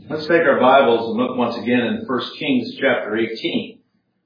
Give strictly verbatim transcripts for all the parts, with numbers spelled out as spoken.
Let's take our Bibles and look once again in First Kings chapter eighteen.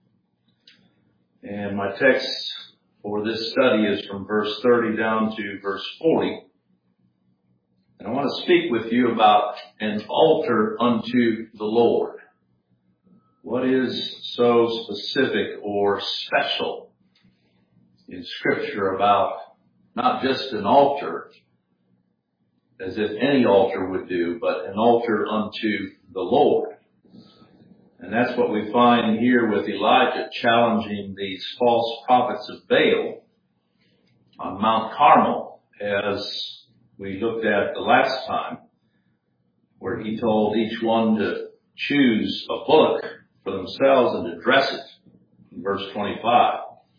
And my text for this study is from verse thirty down to verse forty. And I want to speak with you about an altar unto the Lord. What is so specific or special in Scripture about not just an altar, as if any altar would do, but an altar unto the Lord? And that's what we find here with Elijah challenging these false prophets of Baal on Mount Carmel, as we looked at the last time, where he told each one to choose a bullock for themselves and to dress it, in verse twenty-five.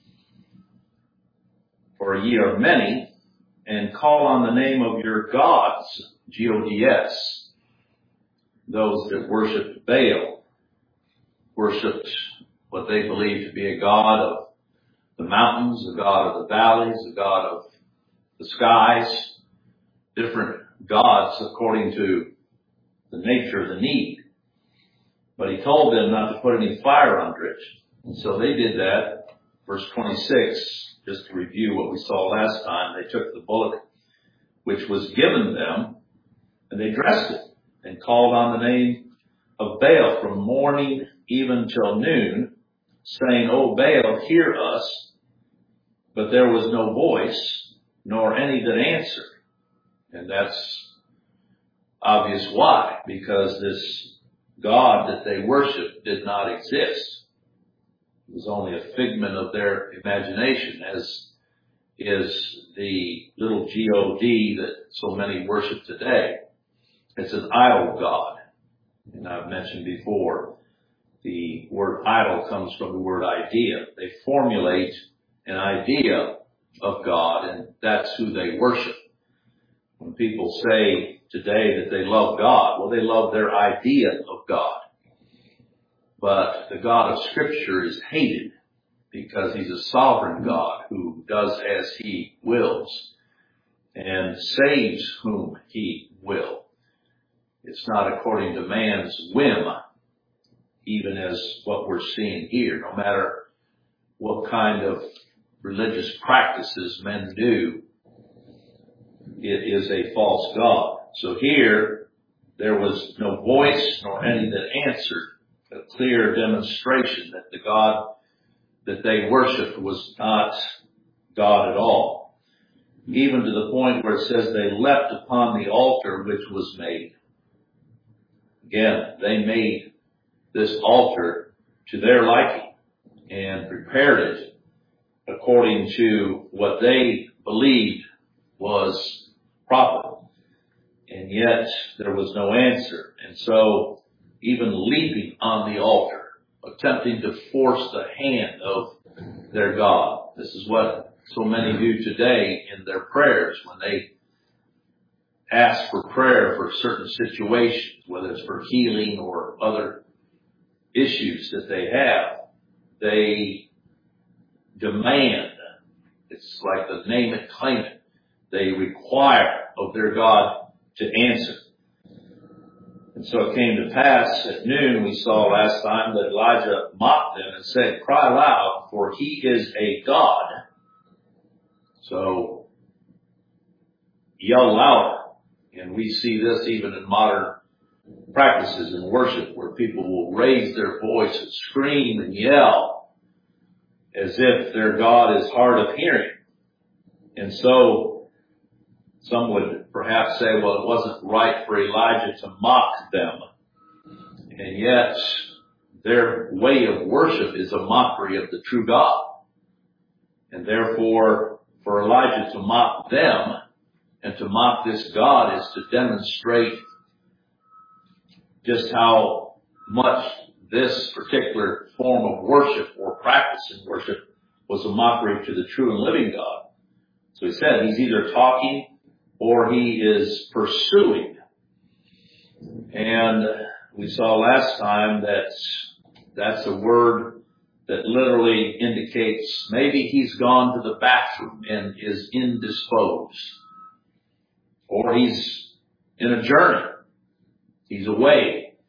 For ye are many, and call on the name of your gods, G O D S. Those that worshiped Baal worshipped what they believed to be a god of the mountains, a god of the valleys, a god of the skies, different gods according to the nature of the need. But he told them not to put any fire under it. And so they did that. Verse twenty-six, just to review what we saw last time, they took the bullock which was given them, and they dressed it, and called on the name of Baal from morning even till noon, saying, O Baal, hear us. But there was no voice, nor any that answered. And that's obvious why, because this God that they worshiped did not exist. It was only a figment of their imagination, as is the little G O D that so many worship today. It's an idol god. And I've mentioned before, the word idol comes from the word idea. They formulate an idea of God, and that's who they worship. When people say today that they love God, well, they love their idea of God. But the God of Scripture is hated because he's a sovereign God who does as he wills and saves whom he will. It's not according to man's whim, even as what we're seeing here. No matter what kind of religious practices men do, it is a false god. So here, there was no voice nor any that answered. A clear demonstration that the God that they worshiped was not God at all. Even to the point where it says they leapt upon the altar which was made. Again, they made this altar to their liking and prepared it according to what they believed was proper. And yet there was no answer. And so even leaping on the altar, attempting to force the hand of their God. This is what so many do today in their prayers when they ask for prayer for certain situations, whether it's for healing or other issues that they have. They demand, it's like the name it, claim it, they require of their God to answer. And so it came to pass at noon, we saw last time, that Elijah mocked them and said, Cry loud, for he is a God. So yell louder. And we see this even in modern practices in worship, where people will raise their voice and scream and yell as if their God is hard of hearing. And so some would perhaps say, well, it wasn't right for Elijah to mock them. And yet, their way of worship is a mockery of the true God. And therefore, for Elijah to mock them and to mock this God is to demonstrate just how much this particular form of worship or practice in worship was a mockery to the true and living God. So he said he's either talking or he is pursuing. And we saw last time that that's a word that literally indicates maybe he's gone to the bathroom and is indisposed. Or he's in a journey. He's away.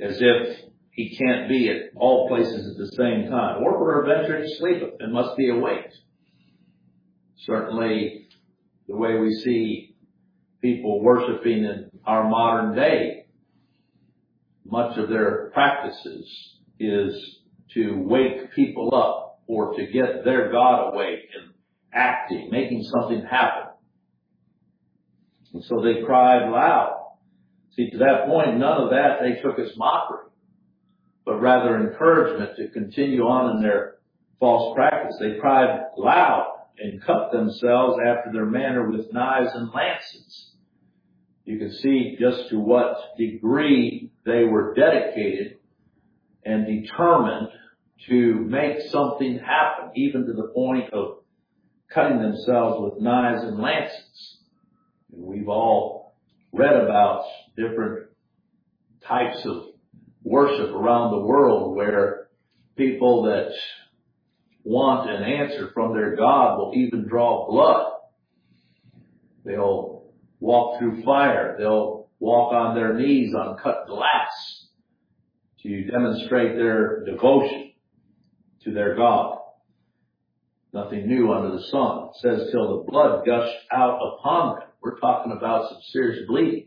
as if he can't be at all places at the same time. Or peradventure he sleepeth and must be awake. Certainly, the way we see people worshiping in our modern day, much of their practices is to wake people up or to get their God awake and acting, making something happen. And so they cried loud. See, to that point, none of that they took as mockery, but rather encouragement to continue on in their false practice. They cried loud and cut themselves after their manner with knives and lances. You can see just to what degree they were dedicated and determined to make something happen, even to the point of cutting themselves with knives and lances. And we've all read about different types of worship around the world where people that want an answer from their God will even draw blood. They'll walk through fire. They'll walk on their knees on cut glass to demonstrate their devotion to their God. Nothing new under the sun. It says till the blood gushed out upon them. We're talking about some serious bleeding.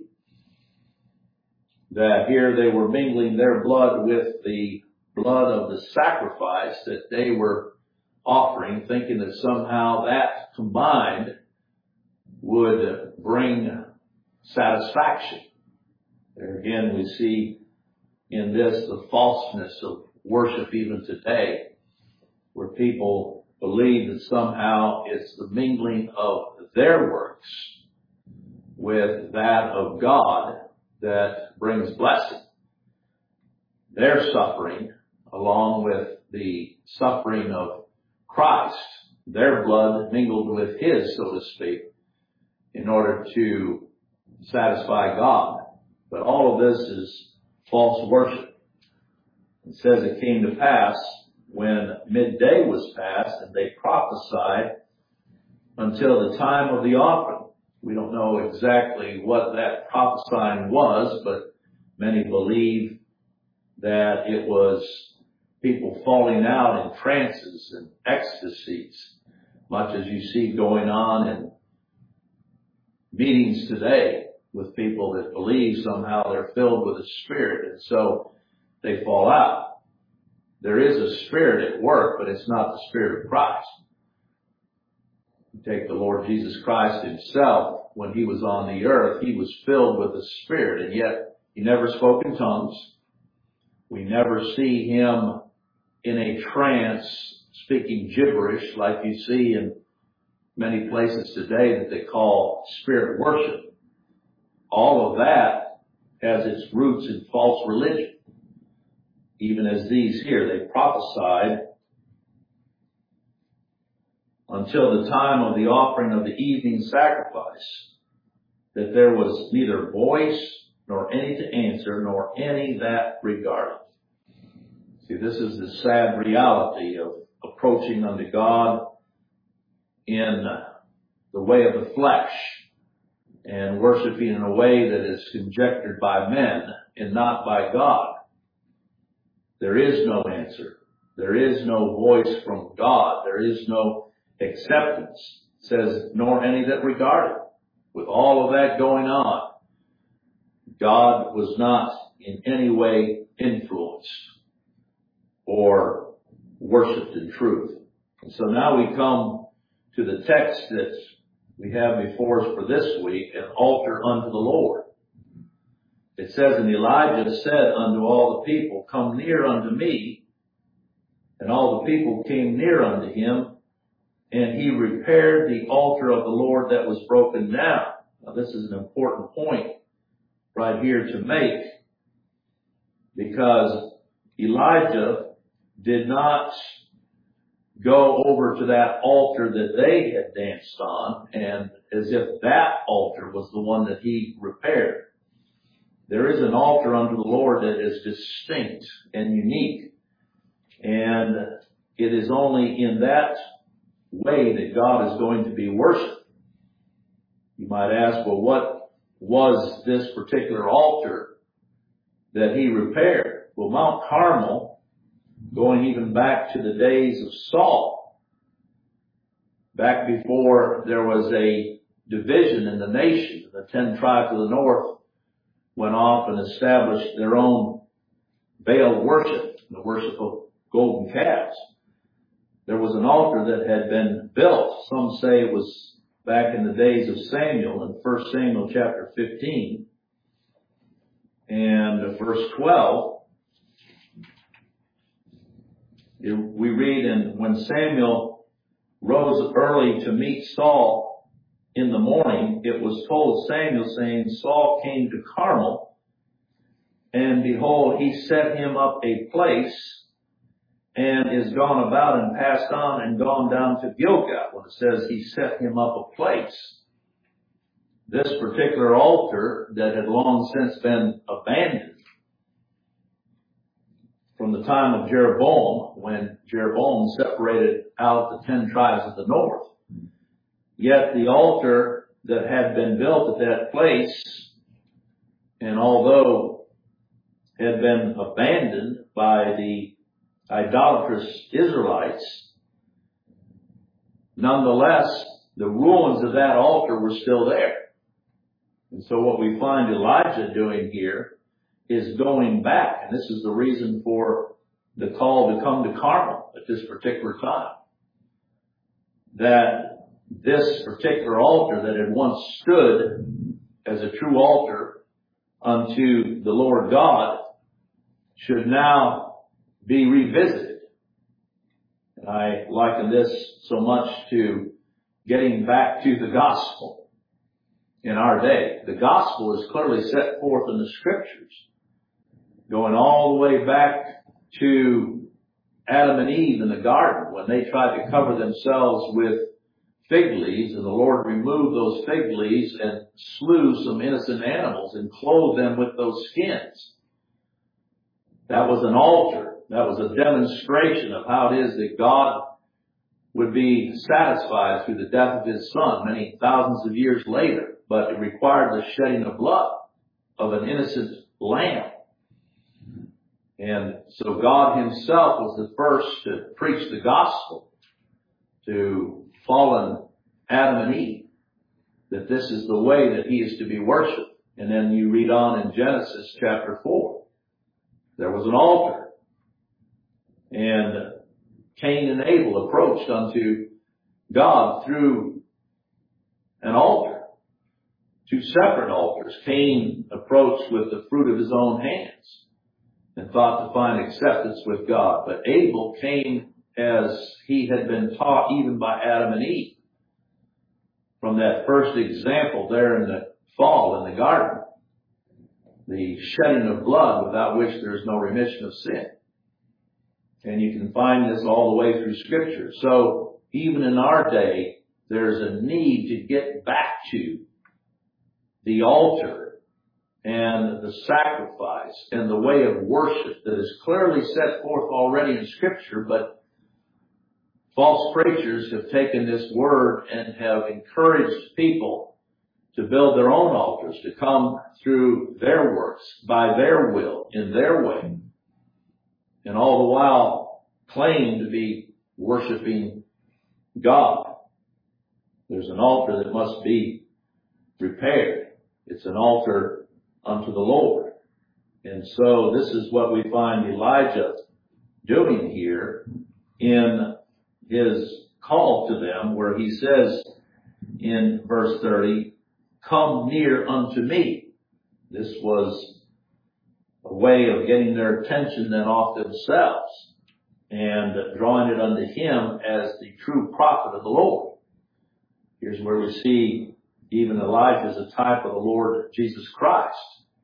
That here they were mingling their blood with the blood of the sacrifice that they were offering, thinking that somehow that combined would bring satisfaction. There again we see in this the falseness of worship even today, where people believe that somehow it's the mingling of their works with that of God that brings blessing. Their suffering, along with the suffering of Christ, their blood mingled with His, so to speak, in order to satisfy God. But all of this is false worship. It says it came to pass when midday was past and they prophesied until the time of the offering. We don't know exactly what that prophesying was, but many believe that it was people falling out in trances and ecstasies, much as you see going on in meetings today with people that believe somehow they're filled with the Spirit, and so they fall out. There is a Spirit at work, but it's not the Spirit of Christ. You take the Lord Jesus Christ Himself, when He was on the earth, He was filled with the Spirit, and yet He never spoke in tongues. We never see Him in a trance speaking gibberish like you see in many places today that they call spirit worship. All of that has its roots in false religion. Even as these here, they prophesied until the time of the offering of the evening sacrifice that there was neither voice nor any to answer nor any that regarded. See, this is the sad reality of approaching unto God in the way of the flesh and worshiping in a way that is conjectured by men and not by God. There is no answer. There is no voice from God. There is no acceptance. It says, nor any that regarded. With all of that going on, God was not in any way influenced or worshipped in truth. And so now we come to the text that we have before us for this week, an altar unto the Lord. It says, and Elijah said unto all the people, come near unto me. And all the people came near unto him, and he repaired the altar of the Lord that was broken down. Now this is an important point right here to make, because Elijah did not go over to that altar that they had danced on, and as if that altar was the one that he repaired. There is an altar unto the Lord that is distinct and unique, and it is only in that way that God is going to be worshipped. You might ask, well, what was this particular altar that he repaired. Well, Mount Carmel, going even back to the days of Saul, back before there was a division in the nation, the ten tribes of the north went off and established their own Baal worship, the worship of golden calves. There was an altar that had been built. Some say it was back in the days of Samuel in First Samuel chapter fifteen and verse twelve. We read, and when Samuel rose early to meet Saul in the morning, it was told Samuel, saying, Saul came to Carmel, and behold, he set him up a place, and is gone about and passed on and gone down to Gilgal. When it says he set him up a place, this particular altar that had long since been abandoned from the time of Jeroboam, when Jeroboam separated out the ten tribes of the north. Yet the altar that had been built at that place, and although had been abandoned by the idolatrous Israelites, nonetheless, the ruins of that altar were still there. And so what we find Elijah doing here is going back, and this is the reason for the call to come to Carmel at this particular time, that this particular altar that had once stood as a true altar unto the Lord God should now be revisited. And I liken this so much to getting back to the gospel in our day. The gospel is clearly set forth in the scriptures, going all the way back to Adam and Eve in the garden when they tried to cover themselves with fig leaves, and the Lord removed those fig leaves and slew some innocent animals and clothed them with those skins. That was an altar. That was a demonstration of how it is that God would be satisfied through the death of his son many thousands of years later. But it required the shedding of blood of an innocent lamb. And so God himself was the first to preach the gospel to fallen Adam and Eve, that this is the way that he is to be worshipped. And then you read on in Genesis chapter four. There was an altar, and Cain and Abel approached unto God through an altar. Two separate altars. Cain approached with the fruit of his own hands and thought to find acceptance with God. But Abel came as he had been taught even by Adam and Eve from that first example there in the fall in the garden. The shedding of blood without which there is no remission of sin. And you can find this all the way through Scripture. So even in our day, there's a need to get back to the altar and the sacrifice and the way of worship that is clearly set forth already in Scripture, but false preachers have taken this word and have encouraged people to build their own altars, to come through their works, by their will, in their way, and all the while claim to be worshiping God. There's an altar that must be repaired. It's an altar unto the Lord. And so this is what we find Elijah doing here in his call to them, where he says in verse thirty, come near unto me. This was a way of getting their attention then off themselves and drawing it unto him as the true prophet of the Lord. Here's where we see even Elijah as a type of the Lord Jesus Christ,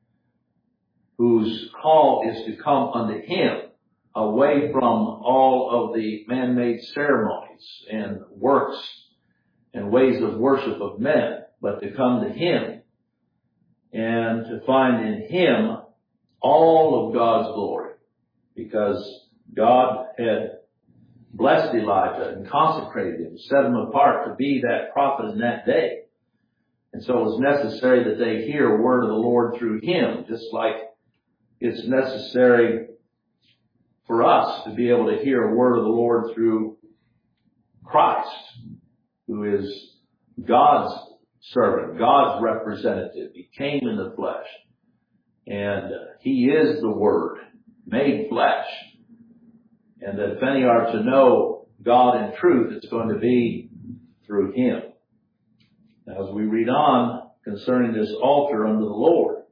whose call is to come unto him, away from all of the man-made ceremonies and works and ways of worship of men, but to come to him and to find in him all of God's glory, because God had blessed Elijah and consecrated him, set him apart to be that prophet in that day. And so it was necessary that they hear a word of the Lord through him, just like it's necessary for us to be able to hear a word of the Lord through Christ, who is God's servant, God's representative. He came in the flesh, and He is the Word made flesh. And that if any are to know God in truth, it's going to be through Him. Now, as we read on concerning this altar unto the Lord,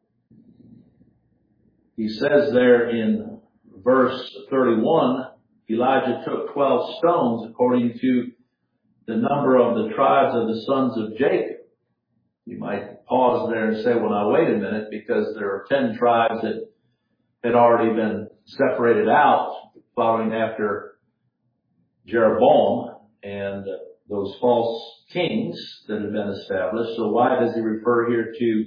he says there in verse thirty-one, Elijah took twelve stones according to the number of the tribes of the sons of Jacob. You might pause there and say, well, now wait a minute, because there are ten tribes that had already been separated out following after Jeroboam and those false kings that had been established. So why does he refer here to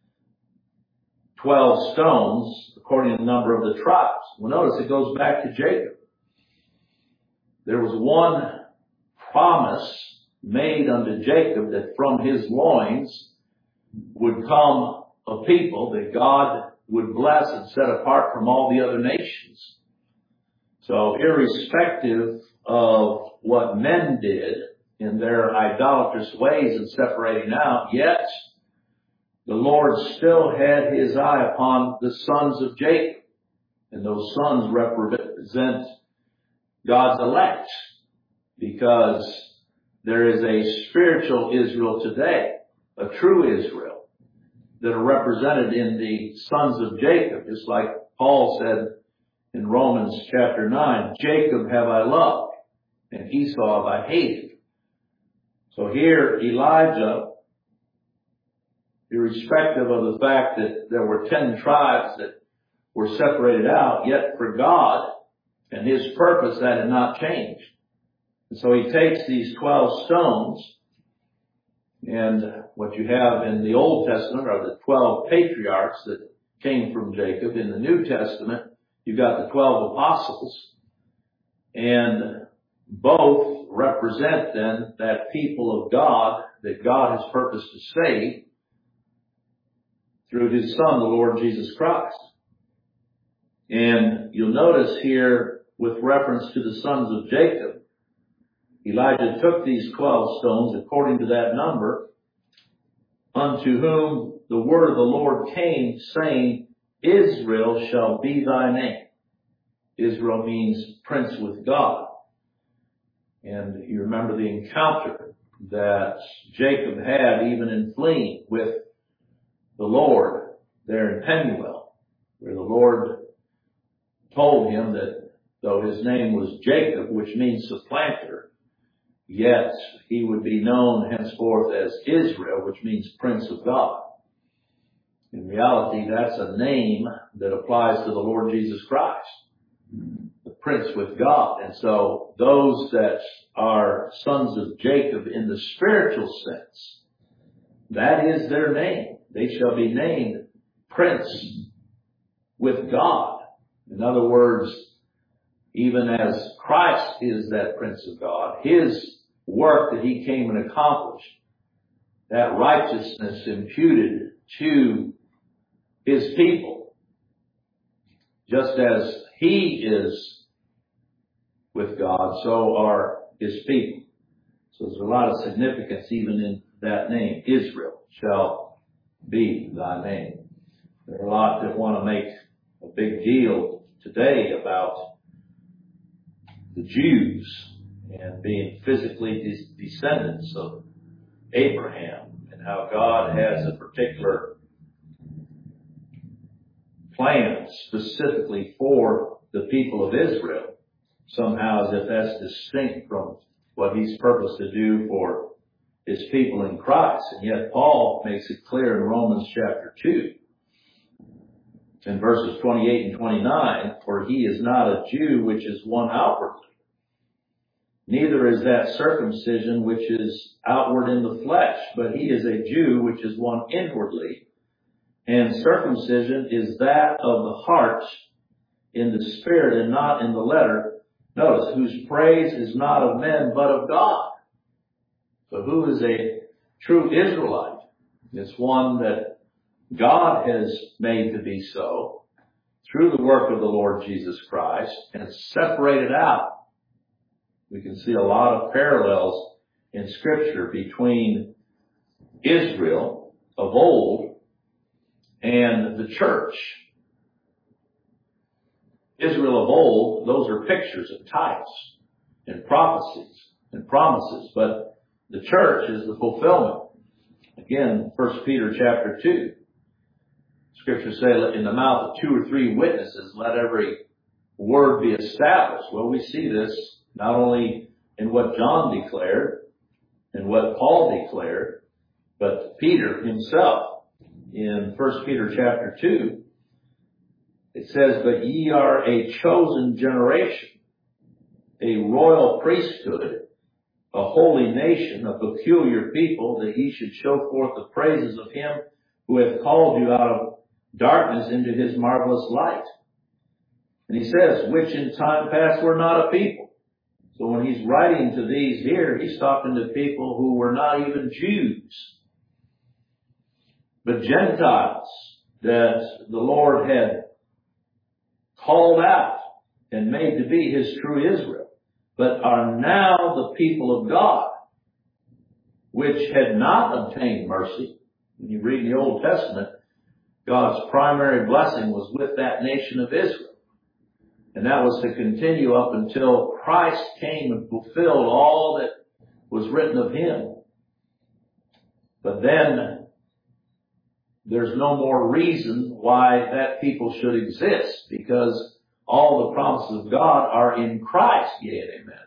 twelve stones according to the number of the tribes? Well, notice it goes back to Jacob. There was one promise made unto Jacob that from his loins would come a people that God would bless and set apart from all the other nations. So irrespective of what men did in their idolatrous ways and separating out, yet the Lord still had His eye upon the sons of Jacob. And those sons represent God's elect, because there is a spiritual Israel today, a true Israel, that are represented in the sons of Jacob, just like Paul said in Romans chapter nine, Jacob have I loved, and Esau have I hated. So here Elijah, irrespective of the fact that there were ten tribes that were separated out, yet for God and His purpose that had not changed. And so he takes these twelve stones, and what you have in the Old Testament are the twelve patriarchs that came from Jacob. In the New Testament, you've got the twelve apostles, and both represent then that people of God that God has purposed to save through His Son, the Lord Jesus Christ. And you'll notice here, with reference to the sons of Jacob, Elijah took these twelve stones according to that number, unto whom the word of the Lord came, saying, Israel shall be thy name. Israel means prince with God. And you remember the encounter that Jacob had even in fleeing with the Lord there in Penuel, where the Lord told him that though his name was Jacob, which means supplanter, yet he would be known henceforth as Israel, which means Prince of God. In reality, that's a name that applies to the Lord Jesus Christ, the Prince with God. And so those that are sons of Jacob in the spiritual sense, that is their name. They shall be named Prince with God. In other words, even as Christ is that Prince of God, His work that He came and accomplished, that righteousness imputed to His people, just as He is with God, so are His people. So there's a lot of significance even in that name. Israel shall be thy name. There are a lot that want to make a big deal today about the Jews and being physically de- descendants of Abraham, and how God has a particular plan specifically for the people of Israel, somehow as if that's distinct from what He's purposed to do for His people in Christ. And yet Paul makes it clear in Romans chapter two, in verses twenty-eight and twenty-nine, for he is not a Jew which is one outwardly, neither is that circumcision which is outward in the flesh, but he is a Jew which is one inwardly. And circumcision is that of the heart in the spirit and not in the letter. Notice, whose praise is not of men but of God. So who is a true Israelite? It's one that God has made to be so. through the work of the Lord Jesus Christ and separated out. We can see a lot of parallels in Scripture between Israel of old and the church. Israel of old, those are pictures and types and prophecies and promises, but the church is the fulfillment. Again, First Peter chapter two. Scriptures say, in the mouth of two or three witnesses, let every word be established. Well, we see this not only in what John declared and what Paul declared, but Peter himself in First Peter chapter two. It says, but ye are a chosen generation, a royal priesthood, a holy nation, a peculiar people, that ye should show forth the praises of him who hath called you out of darkness into his marvelous light. And he says, which in time past were not a people. So when he's writing to these here, he's talking to people who were not even Jews, but Gentiles that the Lord had called out and made to be his true Israel, but are now the people of God, which had not obtained mercy. When you read the Old Testament, God's primary blessing was with that nation of Israel. And that was to continue up until Christ came and fulfilled all that was written of him. But then there's no more reason why that people should exist, because all the promises of God are in Christ, yea and amen.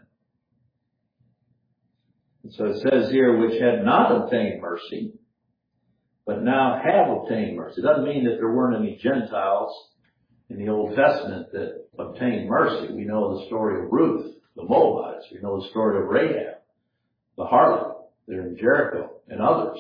And so it says here, which had not obtained mercy, but now have obtained mercy. It doesn't mean that there weren't any Gentiles in the Old Testament that obtained mercy. We know the story of Ruth, the Moabites. We know the story of Rahab, the harlot there in Jericho, and others.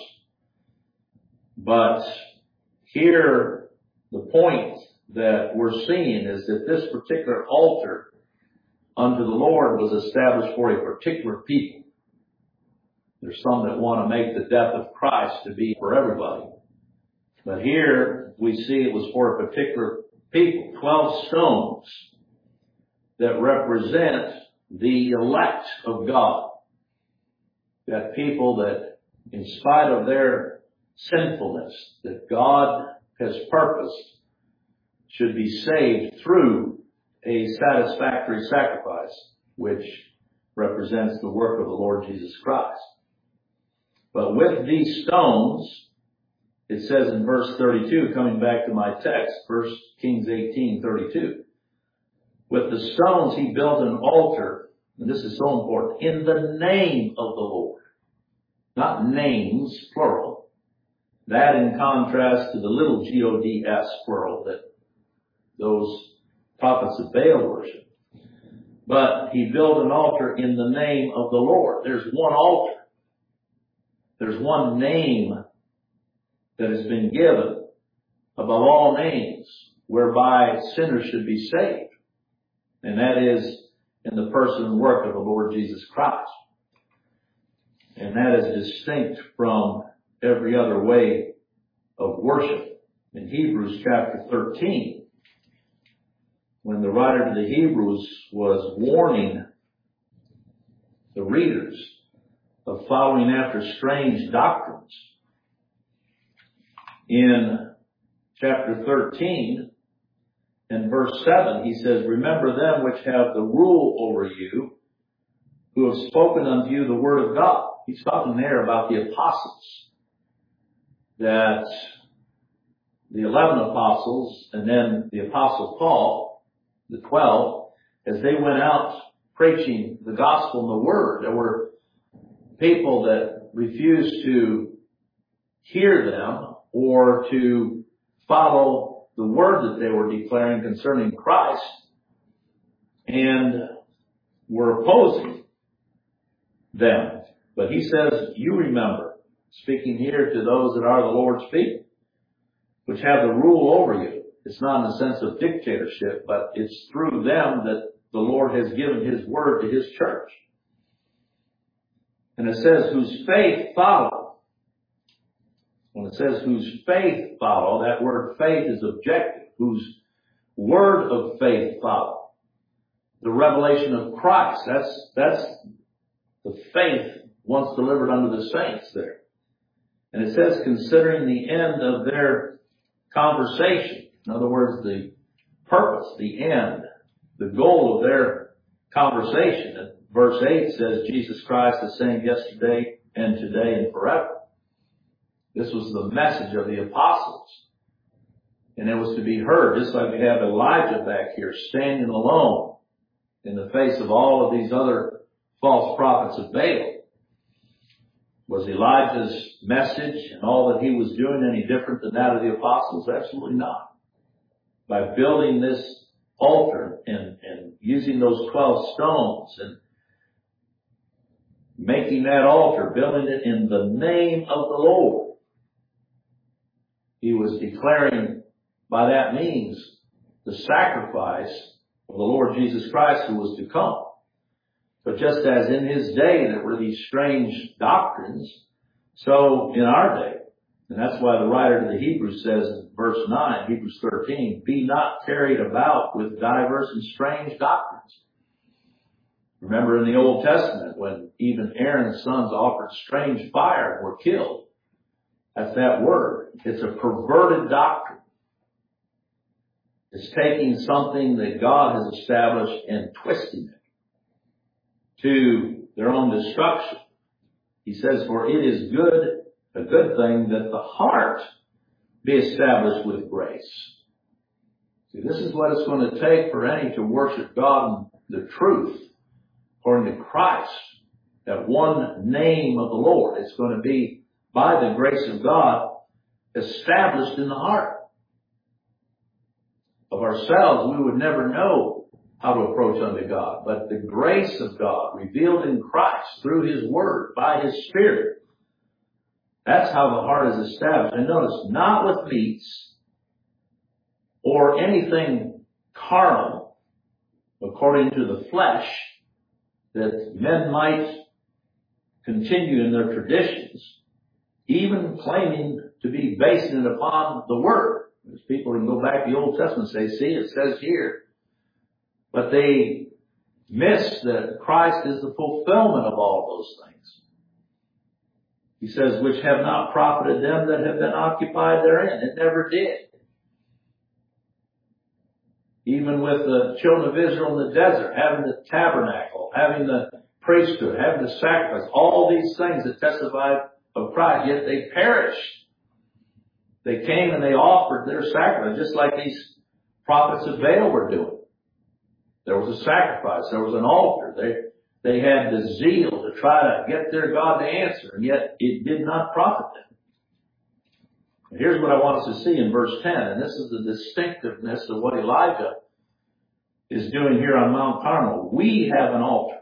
But here, the point that we're seeing is that this particular altar unto the Lord was established for a particular people. There's some that want to make the death of Christ to be for everybody. But here, we see it was for a particular people. Twelve stones that represent the elect of God. That people that, in spite of their sinfulness, that God has purposed should be saved through a satisfactory sacrifice, which represents the work of the Lord Jesus Christ. But with these stones, it says in verse thirty-two, coming back to my text, First Kings eighteen thirty-two, with the stones he built an altar, and this is so important, in the name of the Lord. Not names, plural. That in contrast to the little G O D S, plural, that those prophets of Baal worship. But he built an altar in the name of the Lord. There's one altar. There's one name that has been given above all names whereby sinners should be saved. And that is in the person and work of the Lord Jesus Christ. And that is distinct from every other way of worship. In Hebrews chapter thirteen, when the writer to the Hebrews was warning the readers of following after strange doctrines, in chapter thirteen and verse seven, he says, remember them which have the rule over you, who have spoken unto you the word of God. He's talking there about the apostles. That the eleven apostles and then the apostle Paul, the twelve, as they went out preaching the gospel and the word, there were people that refused to hear them or to follow the word that they were declaring concerning Christ, and were opposing them. But he says, you remember, speaking here to those that are the Lord's people, which have the rule over you. It's not in the sense of dictatorship, but it's through them that the Lord has given his word to his church. And it says, whose faith follow. When it says whose faith follow, that word faith is objective. Whose word of faith follow. The revelation of Christ. That's, that's the faith once delivered unto the saints there. And it says, considering the end of their conversation. In other words, the purpose, the end, the goal of their conversation. And verse eight says, Jesus Christ the same yesterday and today and forever. This was the message of the apostles. And it was to be heard, just like we have Elijah back here standing alone in the face of all of these other false prophets of Baal. Was Elijah's message and all that he was doing any different than that of the apostles? Absolutely not. By building this altar and, and using those twelve stones and making that altar, building it in the name of the Lord, he was declaring by that means the sacrifice of the Lord Jesus Christ who was to come. But just as in his day there were these strange doctrines, so in our day, and that's why the writer to the Hebrews says in verse nine, Hebrews thirteen, be not carried about with diverse and strange doctrines. Remember in the Old Testament when even Aaron's sons offered strange fire and were killed. That's that word. It's a perverted doctrine. It's taking something that God has established and twisting it to their own destruction. He says, for it is good, a good thing that the heart be established with grace. See, this is what it's going to take for any to worship God in the truth, according to Christ, that one name of the Lord. It's going to be, by the grace of God, established in the heart. Of ourselves, we would never know how to approach unto God. But the grace of God revealed in Christ through his word, by his Spirit, that's how the heart is established. And notice, not with meats or anything carnal, according to the flesh, that men might continue in their traditions, even claiming to be basing it upon the word. There's people who can go back to the Old Testament and say, see, it says here. But they miss that Christ is the fulfillment of all those things. He says, which have not profited them that have been occupied therein. It never did. Even with the children of Israel in the desert, having the tabernacle, having the priesthood, having the sacrifice, all these things that testified of Christ, yet they perished. They came and they offered their sacrifice, just like these prophets of Baal were doing. There was a sacrifice. There was an altar. They, they had the zeal to try to get their God to answer, and yet it did not profit them. And here's what I want us to see in verse ten, and this is the distinctiveness of what Elijah is doing here on Mount Carmel. We have an altar,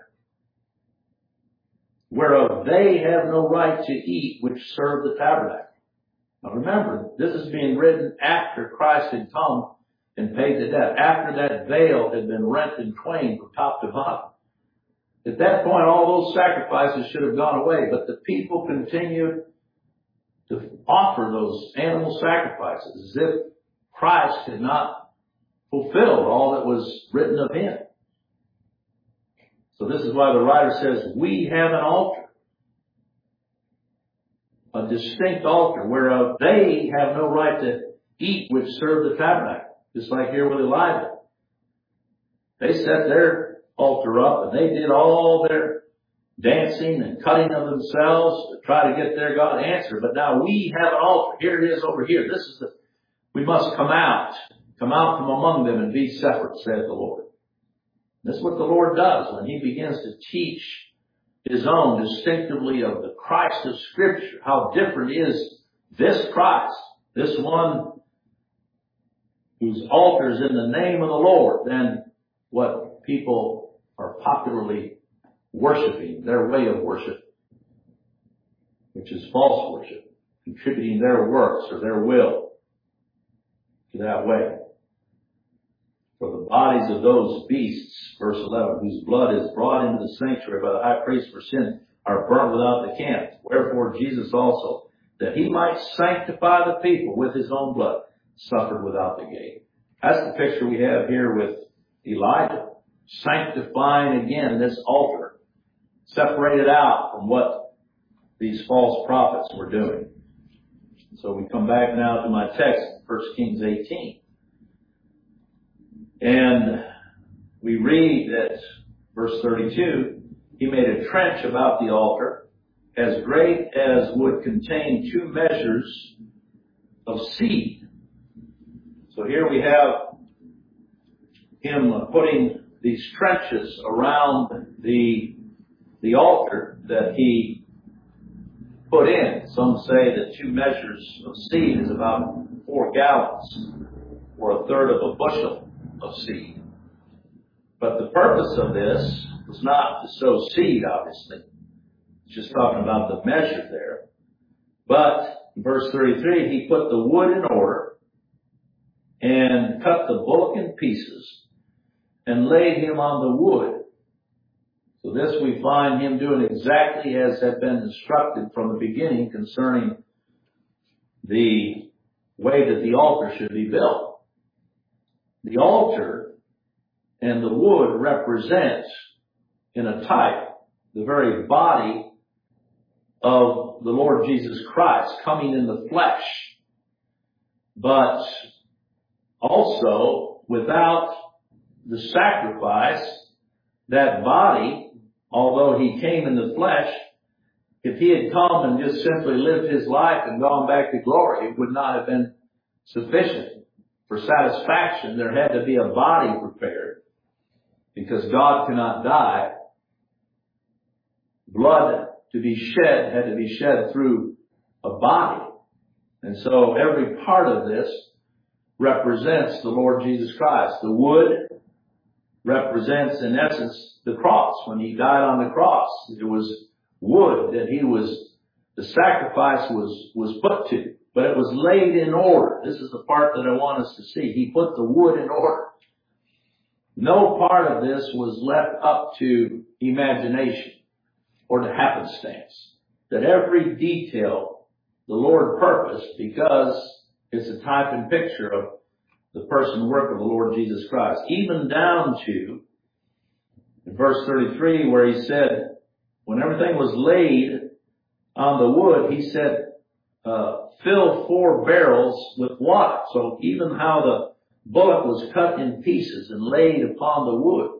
whereof they have no right to eat which serve the tabernacle. Now remember, this is being written after Christ had come and paid the debt, after that veil had been rent in twain from top to bottom. At that point, all those sacrifices should have gone away, but the people continued to offer those animal sacrifices as if Christ had not fulfilled all that was written of him. So this is why the writer says, we have an altar, a distinct altar, whereof they have no right to eat which serve the tabernacle. Just like here with Elijah. They set their altar up and they did all their dancing and cutting of themselves to try to get their God to answer. But now we have an altar. Here it is over here. This is the, we must come out, come out from among them and be separate, saith the Lord. This is what the Lord does when he begins to teach his own distinctively of the Christ of Scripture. How different is this Christ, this one whose altar is in the name of the Lord, than what people are popularly worshiping, their way of worship, which is false worship, contributing their works or their will to that way. For the bodies of those beasts, verse eleven, whose blood is brought into the sanctuary by the high priest for sin, are burnt without the camp. Wherefore Jesus also, that he might sanctify the people with his own blood, suffered without the gate. That's the picture we have here with Elijah, sanctifying again this altar, separated out from what these false prophets were doing. So we come back now to my text, First Kings eighteen. And we read that, verse thirty-two, he made a trench about the altar as great as would contain two measures of seed. So here we have him putting these trenches around the, the altar that he put in. Some say that two measures of seed is about four gallons, or a third of a bushel of seed. But the purpose of this was not to sow seed, obviously. It's just talking about the measure there. But in verse thirty-three, he put the wood in order and cut the bullock in pieces and laid him on the wood. So this we find him doing exactly as had been instructed from the beginning concerning the way that the altar should be built. The altar and the wood represent, in a type, the very body of the Lord Jesus Christ coming in the flesh. But also, without the sacrifice, that body, although he came in the flesh, if he had come and just simply lived his life and gone back to glory, it would not have been sufficient for satisfaction. There had to be a body prepared, because God cannot die. Blood to be shed had to be shed through a body. And so every part of this represents the Lord Jesus Christ. The wood represents, in essence, the cross. When he died on the cross, it was wood that he was, the sacrifice was, was put to. But it was laid in order. This is the part that I want us to see. He put the wood in order. No part of this was left up to imagination or to happenstance. That every detail the Lord purposed, because it's a type and picture of the person and work of the Lord Jesus Christ. Even down to, in verse thirty-three, where he said, when everything was laid on the wood, he said, uh, fill four barrels with water. So even how the bullock was cut in pieces and laid upon the wood.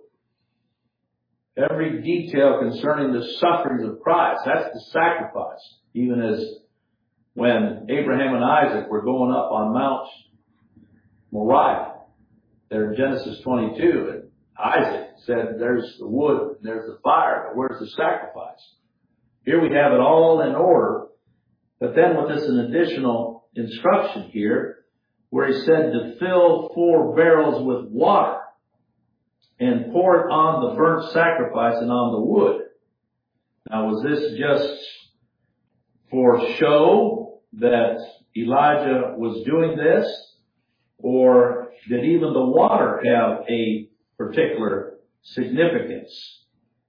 Every detail concerning the sufferings of Christ, that's the sacrifice. Even as when Abraham and Isaac were going up on Mount Moriah, there in Genesis twenty-two, and Isaac said, there's the wood, there's the fire, but where's the sacrifice? Here we have it all in order, but then with this an additional instruction here, where he said to fill four barrels with water and pour it on the burnt sacrifice and on the wood. Now, was this just for show that Elijah was doing this? Or did even the water have a particular significance?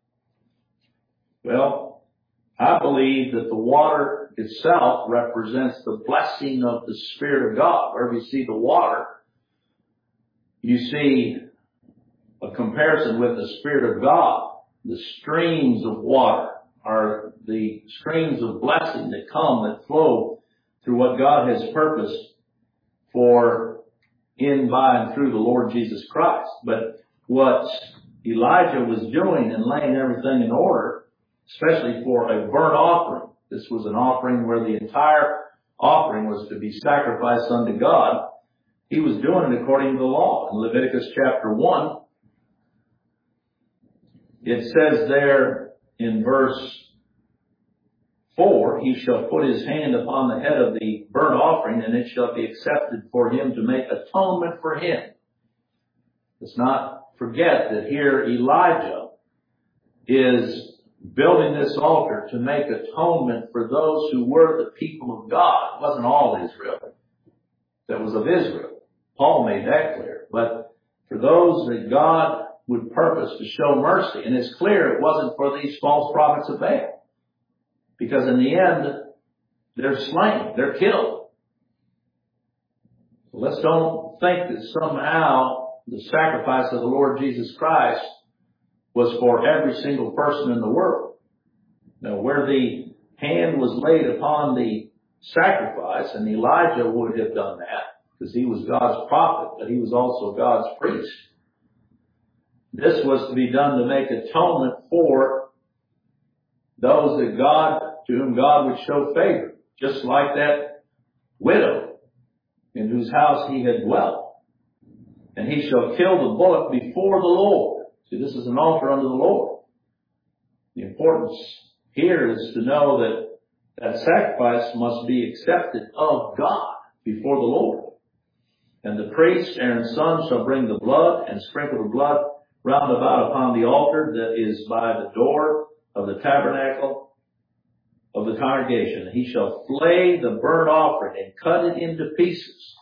Well, I believe that the water itself represents the blessing of the Spirit of God. Wherever you see the water, you see a comparison with the Spirit of God. The streams of water are the streams of blessing that come, that flow through what God has purposed for in, by, and through the Lord Jesus Christ. But what Elijah was doing and laying everything in order, especially for a burnt offering, this was an offering where the entire offering was to be sacrificed unto God. He was doing it according to the law. In Leviticus chapter one, it says there in verse four, he shall put his hand upon the head of the burnt offering, and it shall be accepted for him to make atonement for him. Let's not forget that here Elijah is building this altar to make atonement for those who were the people of God. It wasn't all Israel that was of Israel. Paul made that clear. But for those that God would purpose to show mercy, and it's clear it wasn't for these false prophets of Baal. Because in the end, they're slain. They're killed. Let's don't think that somehow the sacrifice of the Lord Jesus Christ was for every single person in the world. Now, where the hand was laid upon the sacrifice, and Elijah would have done that, because he was God's prophet, but he was also God's priest. This was to be done to make atonement for those that God, to whom God would show favor, just like that widow in whose house he had dwelt. And he shall kill the bullock before the Lord. See, this is an altar unto the Lord. The importance here is to know that that sacrifice must be accepted of God before the Lord. And the priest, Aaron's son, shall bring the blood and sprinkle the blood round about upon the altar that is by the door of the tabernacle of the congregation. And he shall flay the burnt offering and cut it into pieces.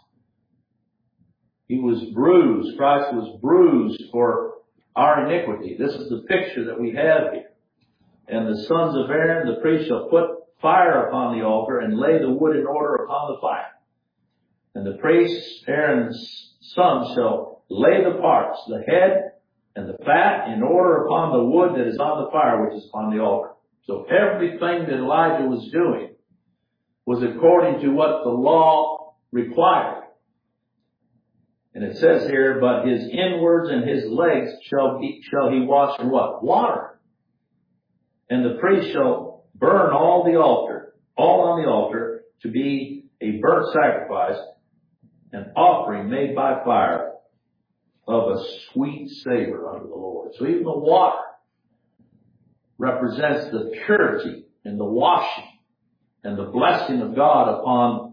He was bruised. Christ was bruised for our iniquity. This is the picture that we have here. And the sons of Aaron, the priest, shall put fire upon the altar and lay the wood in order upon the fire. And the priest, Aaron's son, shall lay the parts, the head and the fat, in order upon the wood that is on the fire, which is upon the altar. So everything that Elijah was doing was according to what the law required. And it says here, but his inwards and his legs shall be, shall he wash in what? Water. And the priest shall burn all the altar, all on the altar, to be a burnt sacrifice, an offering made by fire of a sweet savor unto the Lord. So even the water represents the purity and the washing and the blessing of God upon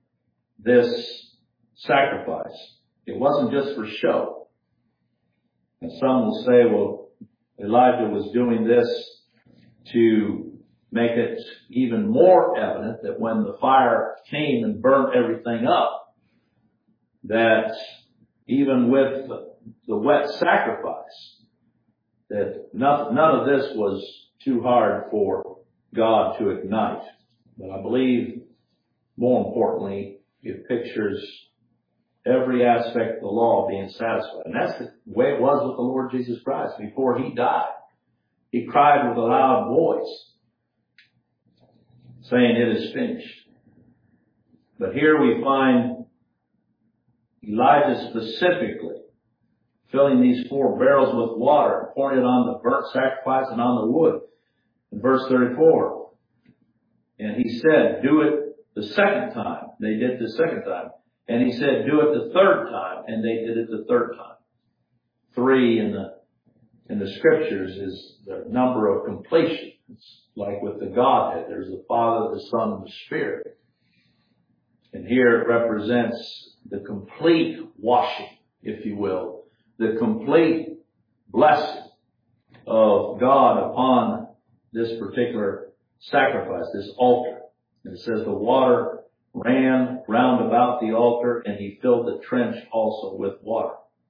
this sacrifice. It wasn't just for show. And some will say, well, Elijah was doing this to make it even more evident that when the fire came and burnt everything up, that even with the wet sacrifice, that none, none of this was too hard for God to ignite. But I believe, more importantly, it pictures every aspect of the law being satisfied. And that's the way it was with the Lord Jesus Christ. Before he died, he cried with a loud voice, saying, it is finished. But here we find Elijah specifically filling these four barrels with water and pouring it on the burnt sacrifice and on the wood. In verse thirty-four, and he said, do it the second time. They did the second time. And he said, do it the third time. And they did it the third time. Three in the in the scriptures is the number of completion. It's like with the Godhead. There's the Father, the Son, and the Spirit. And here it represents the complete washing, if you will, the complete blessing of God upon this particular sacrifice, this altar. And it says the water ran round about the altar, and he filled the trench also with water.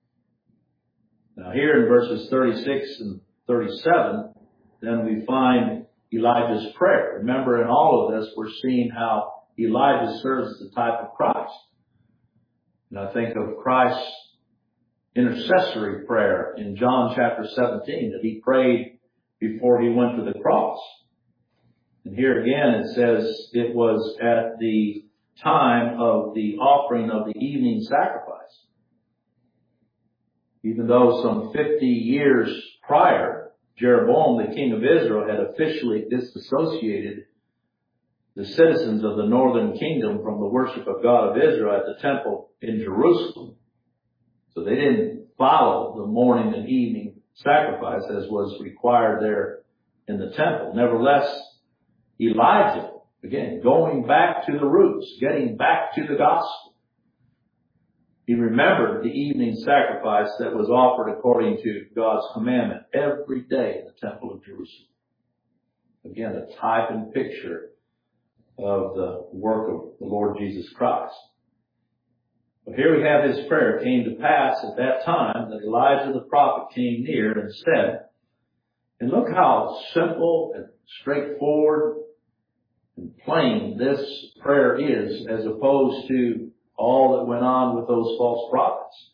Now here in verses thirty-six and thirty-seven, then we find Elijah's prayer. Remember, in all of this, we're seeing how Elijah serves as the type of Christ. And I think of Christ's intercessory prayer in John chapter seventeen that he prayed before he went to the cross. And here again it says it was at the time of the offering of the evening sacrifice. Even though some fifty years prior, Jeroboam, the king of Israel, had officially disassociated the citizens of the northern kingdom from the worship of God of Israel at the temple in Jerusalem. So they didn't follow the morning and evening sacrifice as was required there in the temple. Nevertheless, Elijah, again, going back to the roots, getting back to the gospel, he remembered the evening sacrifice that was offered according to God's commandment every day in the temple of Jerusalem. Again, a type and picture of the work of the Lord Jesus Christ. But here we have his prayer. It came to pass at that time that Elijah the prophet came near and said, and look how simple and straightforward and plain this prayer is, as opposed to all that went on with those false prophets.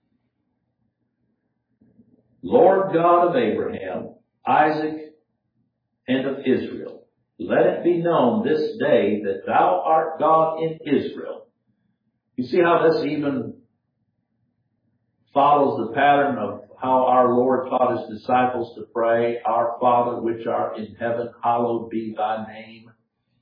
Lord God of Abraham, Isaac, and of Israel, let it be known this day that thou art God in Israel. You see how this even follows the pattern of how our Lord taught his disciples to pray, Our Father which art in heaven, hallowed be thy name.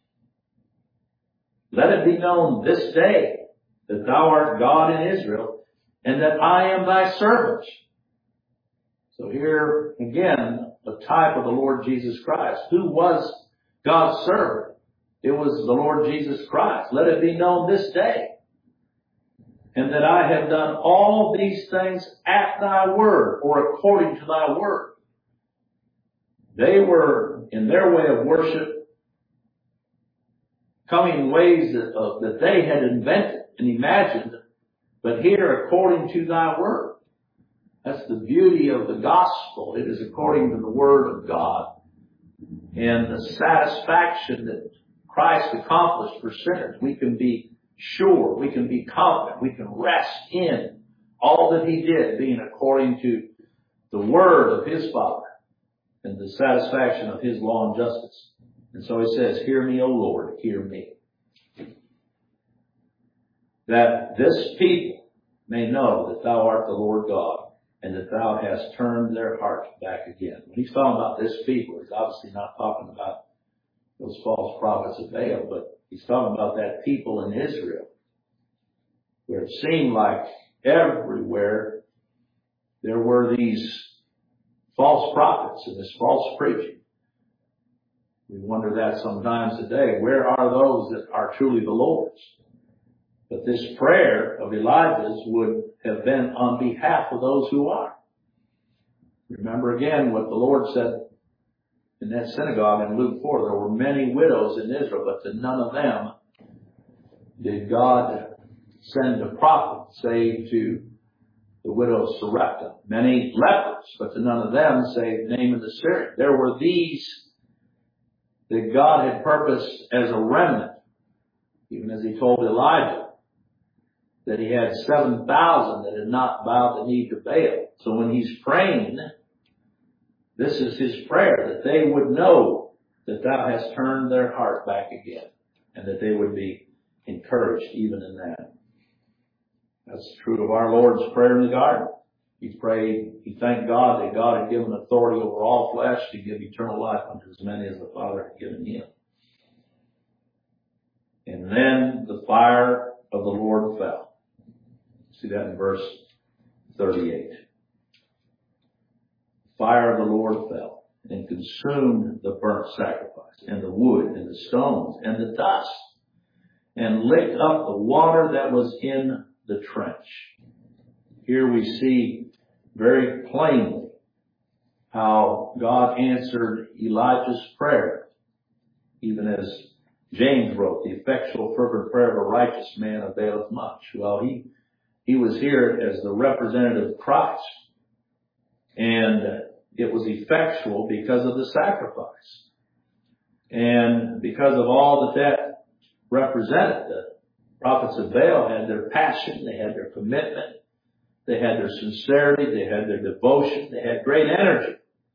Let it be known this day that thou art God in Israel, and that I am thy servant. So here again, a type of the Lord Jesus Christ. Who was God's servant? It was the Lord Jesus Christ. Let it be known this day, and that I have done all these things at thy word, or according to thy word. They were, in their way of worship, coming in ways that, uh, that they had invented and imagined, but here, according to thy word. That's the beauty of the gospel. It is according to the word of God. And the satisfaction that Christ accomplished for sinners. We can be sure, we can be confident, we can rest in all that he did, being according to the word of his Father and the satisfaction of his law and justice. And so he says, hear me, O Lord, hear me. That this people may know that thou art the Lord God, and that thou hast turned their hearts back again. When he's talking about this people, he's obviously not talking about those false prophets of Baal, but he's talking about that people in Israel, where it seemed like everywhere there were these false prophets and this false preaching. We wonder that sometimes today. Where are those that are truly the Lord's? But this prayer of Elijah's would have been on behalf of those who are. Remember again what the Lord said in that synagogue in Luke four. There were many widows in Israel, but to none of them did God send a prophet, save to the widow of Sarepta. Many lepers, but to none of them save Naaman the Syrian. There were these that God had purposed as a remnant, even as he told Elijah that he had seven thousand that had not bowed the knee to Baal. So when he's praying, this is his prayer, that they would know that thou hast turned their heart back again, and that they would be encouraged even in that. That's true of our Lord's prayer in the garden. He prayed, he thanked God that God had given authority over all flesh to give eternal life unto as many as the Father had given him. And then the fire of the Lord fell. See that in verse thirty-eight. Fire of the Lord fell and consumed the burnt sacrifice and the wood and the stones and the dust, and licked up the water that was in the trench. Here we see very plainly how God answered Elijah's prayer, even as James wrote, the effectual fervent prayer of a righteous man availeth much. Well, he He was here as the representative of Christ. And it was effectual because of the sacrifice. And because of all that that represented. The prophets of Baal had their passion, they had their commitment, they had their sincerity, they had their devotion, they had great energy.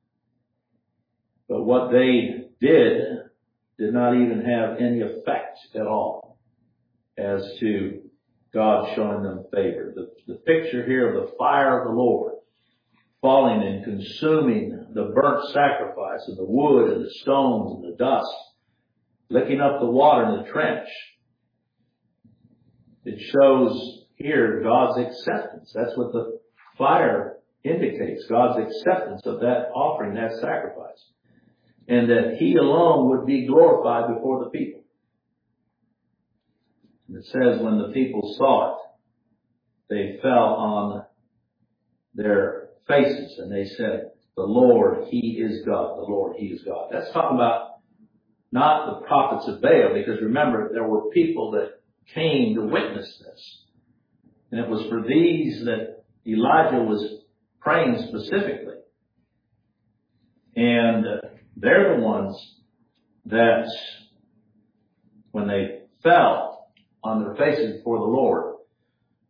But what they did did not even have any effect at all as to God showing them favor. The, the picture here of the fire of the Lord falling and consuming the burnt sacrifice and the wood and the stones and the dust, licking up the water in the trench. It shows here God's acceptance. That's what the fire indicates, God's acceptance of that offering, that sacrifice. And that he alone would be glorified before the people. And it says when the people saw it, they fell on their faces and they said, the Lord, he is God. The Lord, he is God. That's talking about not the prophets of Baal, because remember, there were people that came to witness this. And it was for these that Elijah was praying specifically. And they're the ones that, when they fell on their faces before the Lord,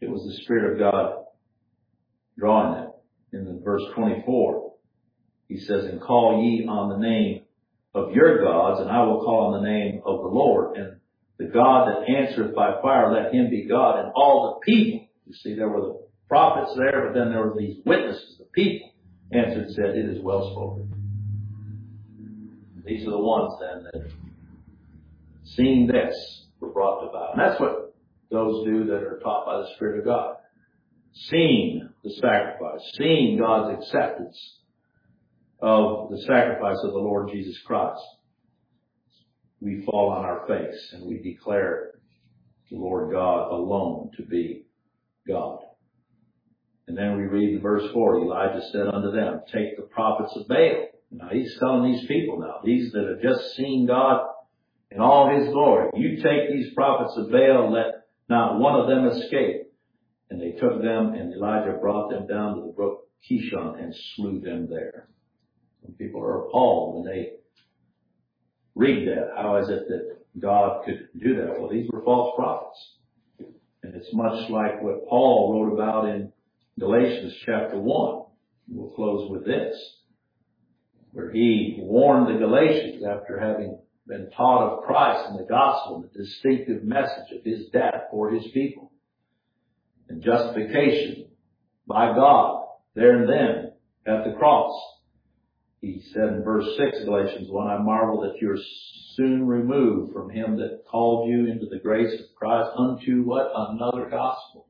It was the Spirit of God drawing them. In verse twenty-four, he says, and call ye on the name of your gods, and I will call on the name of the Lord. And the God that answereth by fire, let him be God. And all the people, you see, there were the prophets there, but then there were these witnesses, the people, answered and said, it is well spoken. These are the ones then that, seeing this, were brought to bow. And that's what those do that are taught by the Spirit of God. Seeing the sacrifice, seeing God's acceptance of the sacrifice of the Lord Jesus Christ, we fall on our face and we declare the Lord God alone to be God. And then we read in verse four, Elijah said unto them, take the prophets of Baal. Now he's telling these people now, these that have just seen God in all his glory, you take these prophets of Baal, let not one of them escape. And they took them, and Elijah brought them down to the brook Kishon and slew them there. Some people are appalled when they read that. How is it that God could do that? Well, these were false prophets. And it's much like what Paul wrote about in Galatians chapter one. We'll close with this, where he warned the Galatians after having been taught of Christ and the gospel, the distinctive message of his death for his people, and justification by God there and then at the cross. He said in verse six of Galatians one, I marvel that you are soon removed from him that called you into the grace of Christ unto what? Another gospel,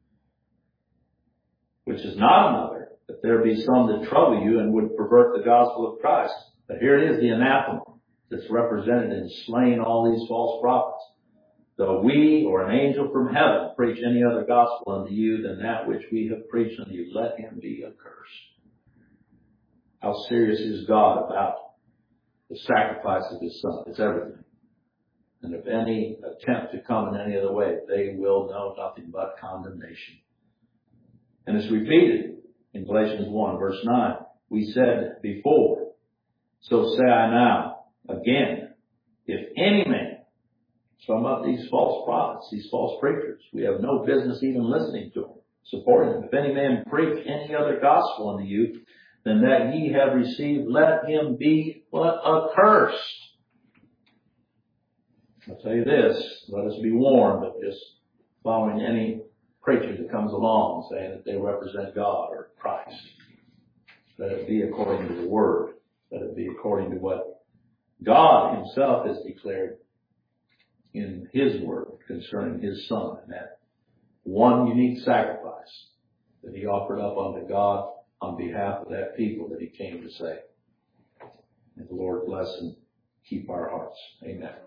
which is not another, that there be some that trouble you and would pervert the gospel of Christ. But here it is, the anathema that's represented in slaying all these false prophets. Though we or an angel from heaven preach any other gospel unto you than that which we have preached unto you, let him be accursed. How serious is God about the sacrifice of his Son? It's everything. And if any attempt to come in any other way, they will know nothing but condemnation. And it's repeated in Galatians one, verse nine. We said before, so say I now, again, if any man, some of these false prophets, these false preachers, we have no business even listening to them, supporting them. If any man preach any other gospel unto you than that ye have received, let him be what? Accursed. I'll tell you this, let us be warned of just following any preacher that comes along saying that they represent God or Christ. Let it be according to the Word. Let it be according to what God himself has declared in his word concerning his Son, and that one unique sacrifice that he offered up unto God on behalf of that people that he came to save. May the Lord bless and keep our hearts. Amen.